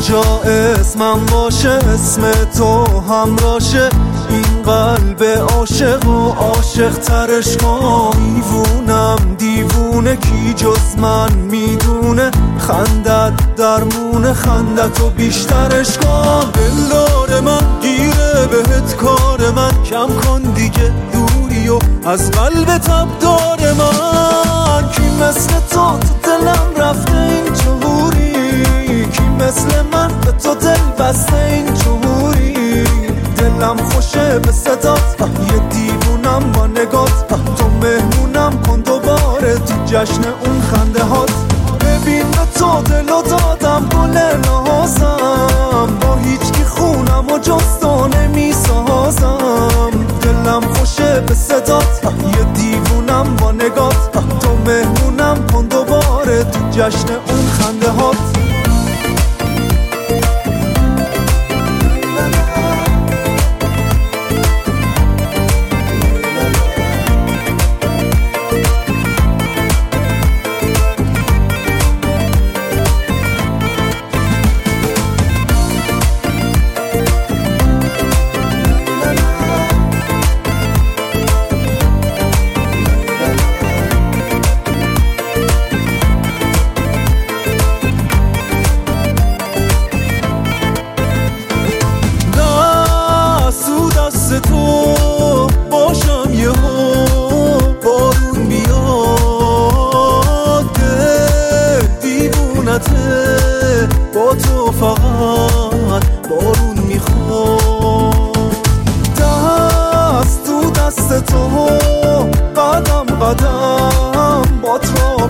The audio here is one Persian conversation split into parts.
جا اسمم باشه، اسم تو همراشه، این قلب عاشق و عاشق ترش کن. دیوونه کی جز من میدونه، خندت درمونه، خندتو بیشترش کن. دلدار من گیره بهت کار من، کم کن دیگه دوری و از قلب تبدار من. کی مثل تو دلم رفته اینجوری، کی مثل من به تو دل بسته اینجوری. دلم خوشه به صدات، یه دیوونم با نگات، تو مهمونم کن دوباره تو جشن اون خنده هات. ببین به تو دلو دادم گل نازم، با هیچکی خونم و جز تو نمیسازم. دلم خوشه به صدات، یه دیوونم با نگات، تو مهمونم کن دوباره تو جشن اون خنده هات. تو باشم یه بارون بیاد، دل دیوونته با تو فقط بارون میخواد. دست تو دست تو قدم قدم با تو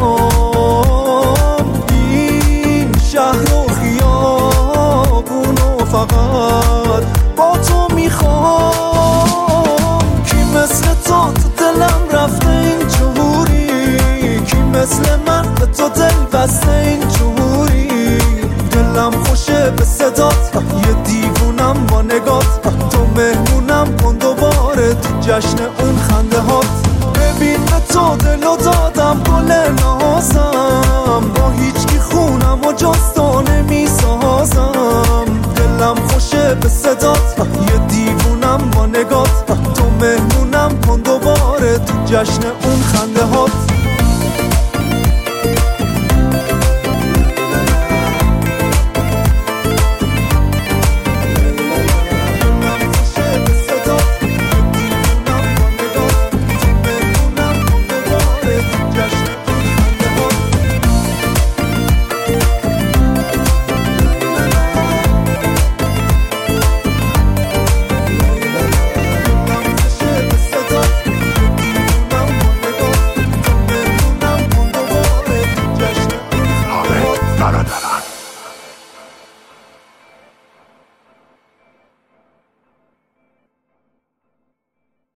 بیام، این شهر و خیابونو فقط با تو میخوام. کی مثل تو دلم رفته اینجوری، کی مثل من به تو دل بسته اینجوری. دلم خوشه به صدات، یه دیوونم با نگات، تو مهمونم کن دوباره تو جشن اون خنده هات. ببین به تو دلو دادم گل نازم، با هیچکی خونم و جز تو نمیسازم. دلم خوشه به صدات، یه دیوونم با نگات، تو مهمونم کن دوباره تو جشن اون خنده هات.